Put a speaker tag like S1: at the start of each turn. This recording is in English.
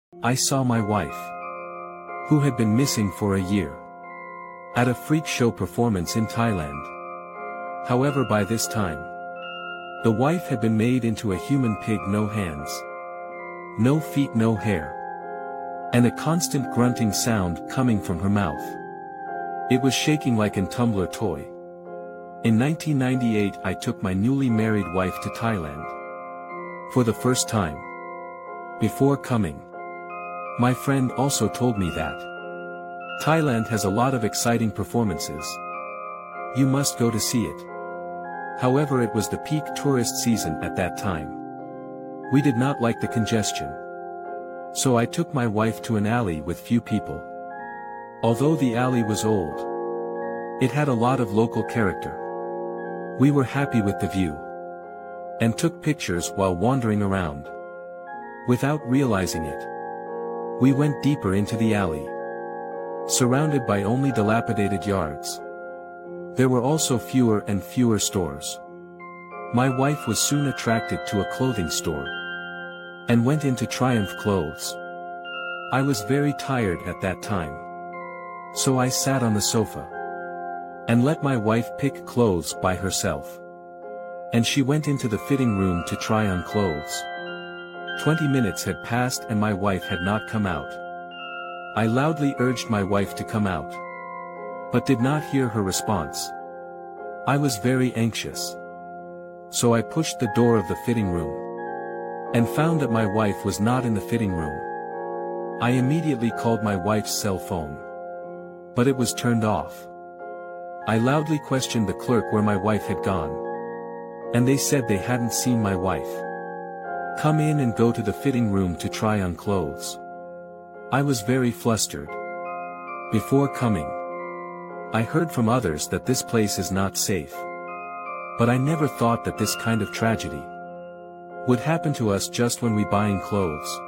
S1: I saw my wife, who had been missing for a year, at a freak show performance in Thailand. However, by this time, the wife had been made into a human pig, no hands, no feet, no hair, and a constant grunting sound coming from her mouth. It was shaking like a tumbler toy. In 1998 I took my newly married wife to Thailand. For the first time. Before coming, my friend also told me that Thailand has a lot of exciting performances. You must go to see it. However, it was the peak tourist season at that time. We did not like the congestion. So I took my wife to an alley with few people. Although the alley was old, it had a lot of local character. We were happy with the view, and took pictures while wandering around. Without realizing it, we went deeper into the alley, surrounded by only dilapidated yards. There were also fewer and fewer stores. My wife was soon attracted to a clothing store, and went into Triumph Clothes. I was very tired at that time, so I sat on the sofa, and let my wife pick clothes by herself. And she went into the fitting room to try on clothes. 20 minutes had passed and my wife had not come out. I loudly urged my wife to come out, but did not hear her response. I was very anxious. So I pushed the door of the fitting room, and found that my wife was not in the fitting room. I immediately called my wife's cell phone, but it was turned off. I loudly questioned the clerk where my wife had gone, and they said they hadn't seen my wife come in and go to the fitting room to try on clothes. I was very flustered. Before coming, I heard from others that this place is not safe. But I never thought that this kind of tragedy would happen to us just when we buying clothes.